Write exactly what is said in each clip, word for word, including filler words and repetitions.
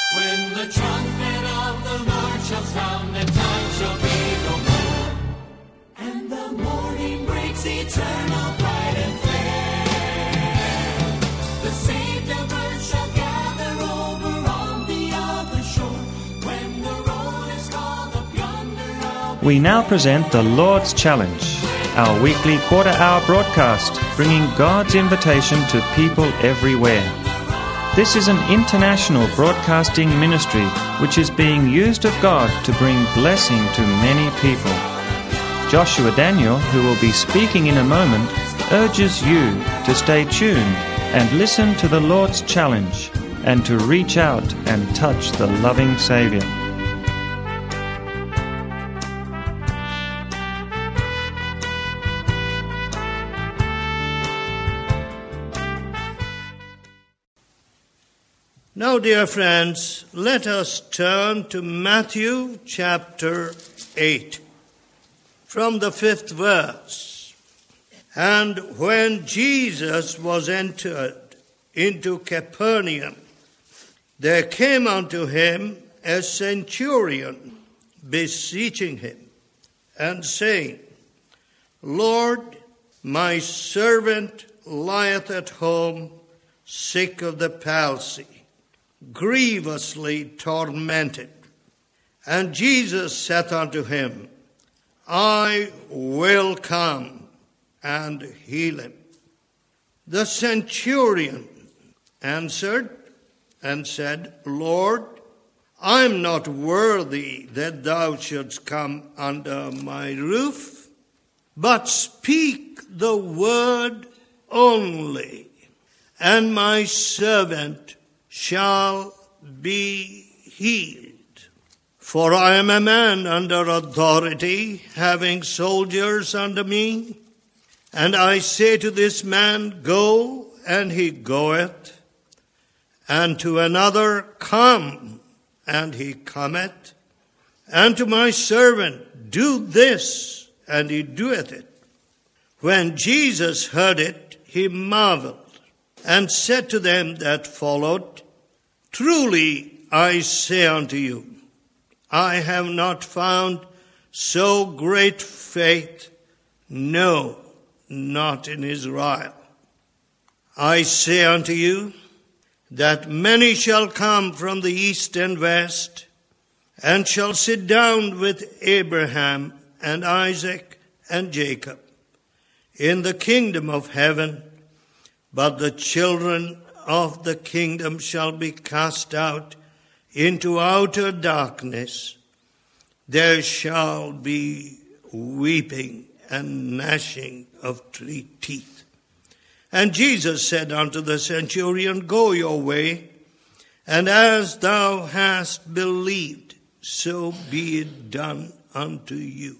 When the trumpet of the Lord shall sound, and time shall be no more, and the morning breaks eternal, bright and fair, the saved of earth shall gather over on the other shore. When the roll is called up yonder, I'll be We now present the Lord's Challenge, our weekly quarter-hour broadcast, bringing God's invitation to people everywhere. This is an international broadcasting ministry which is being used of God to bring blessing to many people. Joshua Daniel, who will be speaking in a moment, urges you to stay tuned and listen to the Lord's Challenge and to reach out and touch the loving Savior. Now, dear friends, let us turn to Matthew chapter eight, from the fifth verse. And when Jesus was entered into Capernaum, there came unto him a centurion, beseeching him, and saying, Lord, my servant lieth at home, sick of the palsy, grievously tormented. And Jesus saith unto him, I will come and heal him. The centurion answered and said, Lord, I am not worthy that thou shouldst come under my roof, but speak the word only, and my servant shall be healed. For I am a man under authority, having soldiers under me. And I say to this man, Go, and he goeth. And to another, Come, and he cometh. And to my servant, Do this, and he doeth it. When Jesus heard it, he marveled, and said to them that followed, Truly I say unto you, I have not found so great faith, no, not in Israel. I say unto you, that many shall come from the east and west, and shall sit down with Abraham and Isaac and Jacob in the kingdom of heaven. But the children of the kingdom shall be cast out into outer darkness. There shall be weeping and gnashing of teeth. And Jesus said unto the centurion, Go your way, and as thou hast believed, so be it done unto you.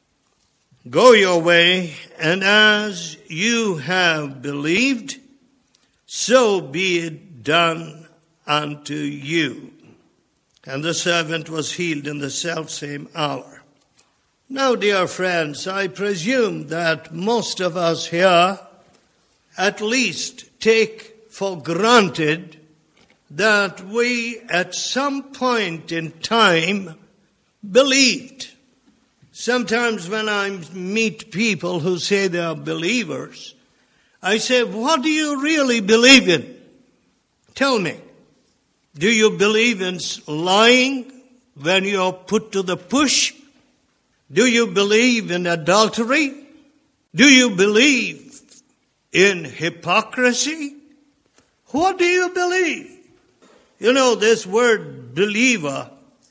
Go your way, and as you have believed, so be it done unto you. And the servant was healed in the selfsame hour. Now, dear friends, I presume that most of us here at least take for granted that we at some point in time believed. Sometimes when I meet people who say they are believers, I say, what do you really believe in? Tell me. Do you believe in lying when you're put to the push? Do you believe in adultery? Do you believe in hypocrisy? What do you believe? You know, this word believer,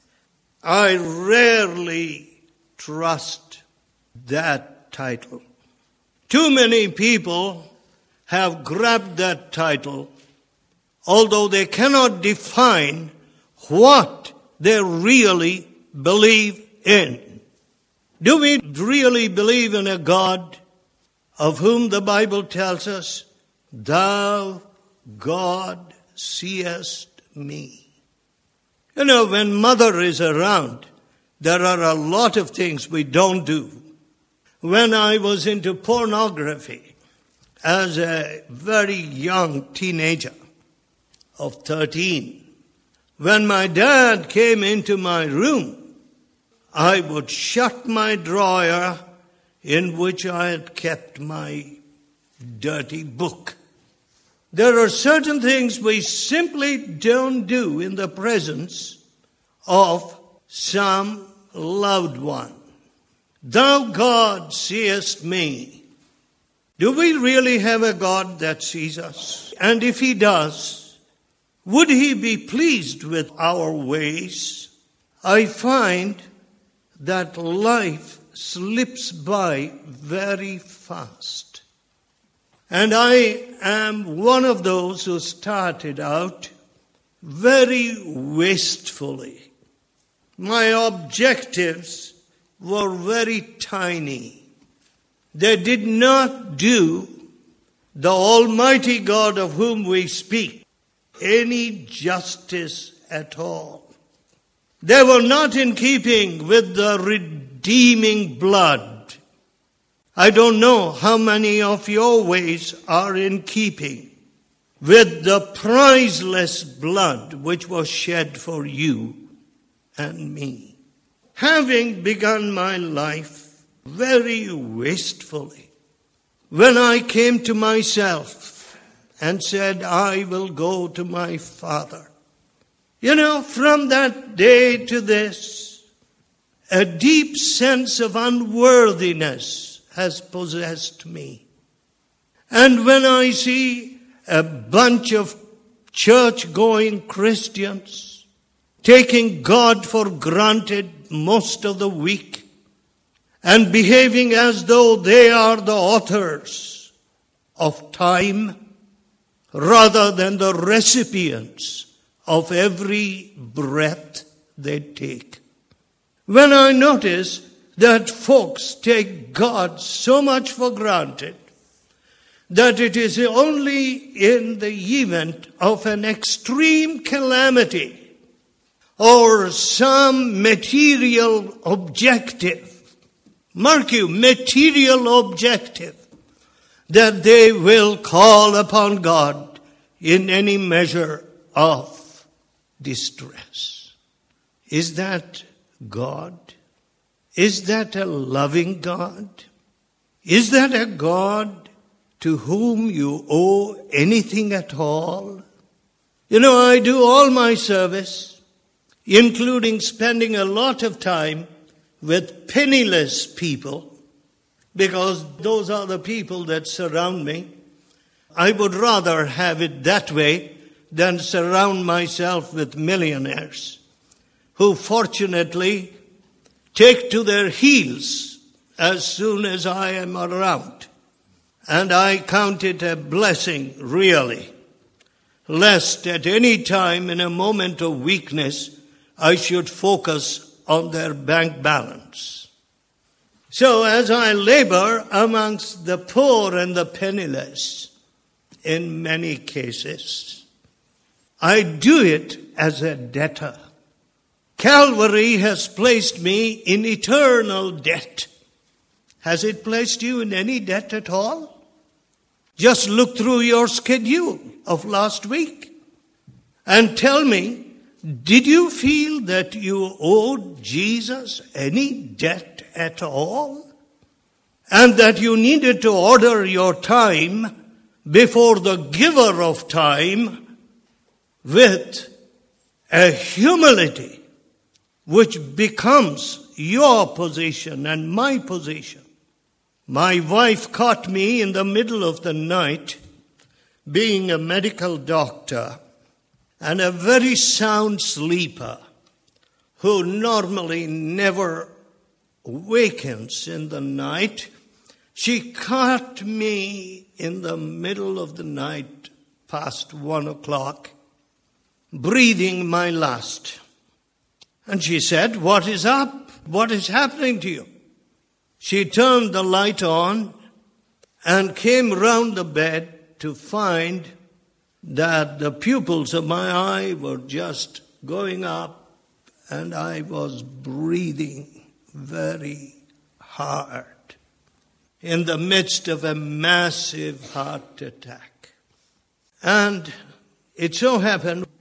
I rarely trust that title. Too many people have grabbed that title, although they cannot define what they really believe in. Do we really believe in a God of whom the Bible tells us, Thou, God, seest me? You know, when mother is around, there are a lot of things we don't do. When I was into pornography, as a very young teenager of thirteen, When my dad came into my room, I would shut my drawer in which I had kept my dirty book. There are certain things we simply don't do in the presence of some loved one. Thou, God, seest me. Do we really have a God that sees us? And if he does, would he be pleased with our ways? I find that life slips by very fast. And I am one of those who started out very wastefully. My objectives were very tiny. They did not do the Almighty God of whom we speak any justice at all. They were not in keeping with the redeeming blood. I don't know how many of your ways are in keeping with the priceless blood which was shed for you and me. Having begun my life very wastefully, when I came to myself and said, I will go to my Father. You know, from that day to this, a deep sense of unworthiness has possessed me. And when I see a bunch of church-going Christians taking God for granted most of the week, and behaving as though they are the authors of time rather than the recipients of every breath they take. When I notice that folks take God so much for granted that it is only in the event of an extreme calamity or some material objective, mark you, material objective, that they will call upon God in any measure of distress. Is that God? Is that a loving God? Is that a God to whom you owe anything at all? You know, I do all my service, including spending a lot of time with penniless people, because those are the people that surround me. I would rather have it that way than surround myself with millionaires who fortunately take to their heels as soon as I am around. And I count it a blessing, really, lest at any time in a moment of weakness I should focus on their bank balance. So as I labor amongst the poor and the penniless, in many cases, I do it as a debtor. Calvary has placed me in eternal debt. Has it placed you in any debt at all? Just look through your schedule of last week and tell me, did you feel that you owed Jesus any debt at all? And that you needed to order your time before the giver of time with a humility which becomes your position and my position. My wife caught me in the middle of the night, being a medical doctor and a very sound sleeper who normally never wakens in the night. She caught me in the middle of the night, past one o'clock, breathing my last. And she said, "What is up? What is happening to you?" She turned the light on and came round the bed to find that the pupils of my eye were just going up and I was breathing very hard in the midst of a massive heart attack. And it so happened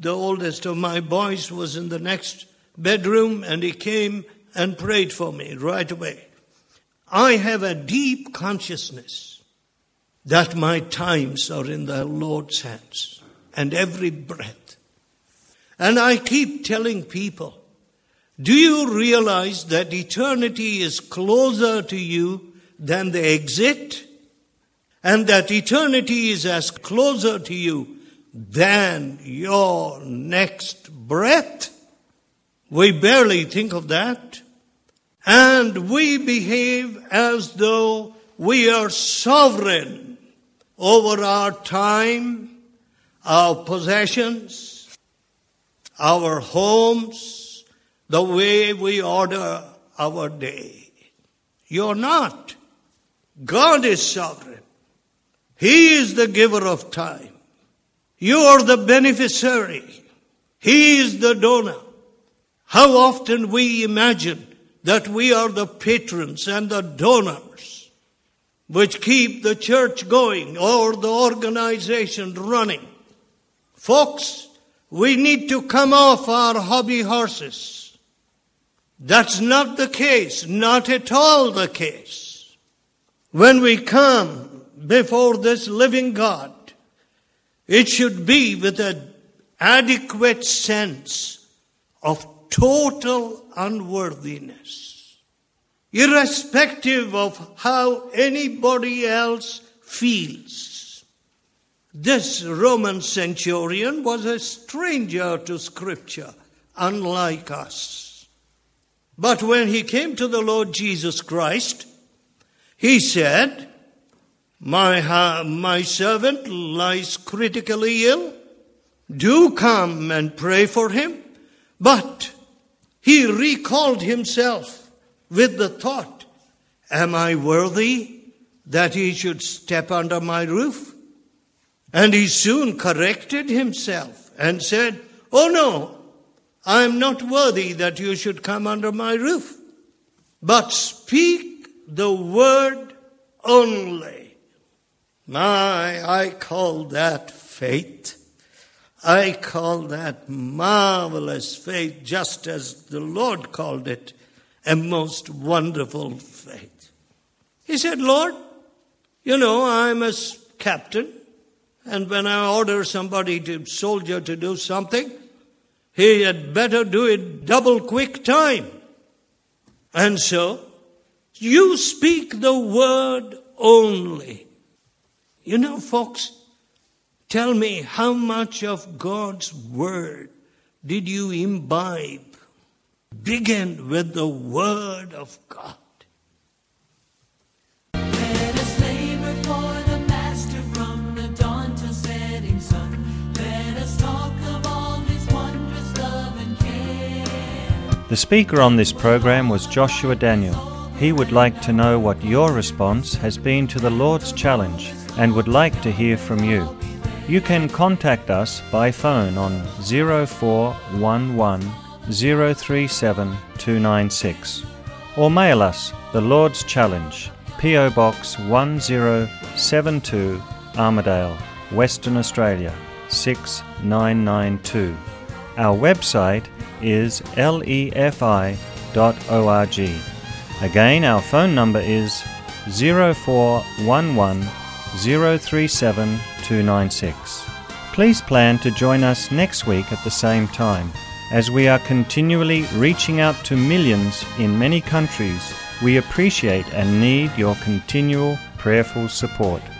the oldest of my boys, was in the next bedroom, and he came and prayed for me right away. I have a deep consciousness that my times are in the Lord's hands, and every breath. And I keep telling people, do you realize that eternity is closer to you than the exit? And that eternity is as closer to you than your next breath? We barely think of that. And we behave as though we are sovereign over our time, our possessions, our homes, the way we order our day. You're not. God is sovereign. He is the giver of time. You are the beneficiary. He is the donor. How often we imagine that we are the patrons and the donors which keep the church going or the organization running. Folks, we need to come off our hobby horses. That's not the case, not at all the case. When we come before this living God, it should be with an adequate sense of total unworthiness, irrespective of how anybody else feels. This Roman centurion was a stranger to Scripture, unlike us. But when he came to the Lord Jesus Christ, he said, My, my servant lies critically ill. Do come and pray for him. But he recalled himself with the thought, am I worthy that he should step under my roof? And he soon corrected himself and said, oh no, I am not worthy that you should come under my roof. But speak the word only. My, I call that faith. I call that marvelous faith, just as the Lord called it, a most wonderful faith. He said, Lord, you know, I'm a captain, and when I order somebody, to soldier, to do something, he had better do it double quick time. And so, you speak the word only. You know, folks, tell me, how much of God's word did you imbibe? Begin with the word of God. Let us labor for the Master from the dawn till setting sun. Let us talk of all his wondrous love and care. The speaker on this program was Joshua Daniel. He would like to know what your response has been to the Lord's challenge and would like to hear from you. You can contact us by phone on zero four one one, zero three seven, two nine six or mail us The Lord's Challenge, P O Box one zero seven two, Armidale, Western Australia, six nine nine two. Our website is lefi dot org. Again, our phone number is zero four one one, zero three seven, two nine six. Please plan to join us next week at the same time. As we are continually reaching out to millions in many countries, we appreciate and need your continual prayerful support.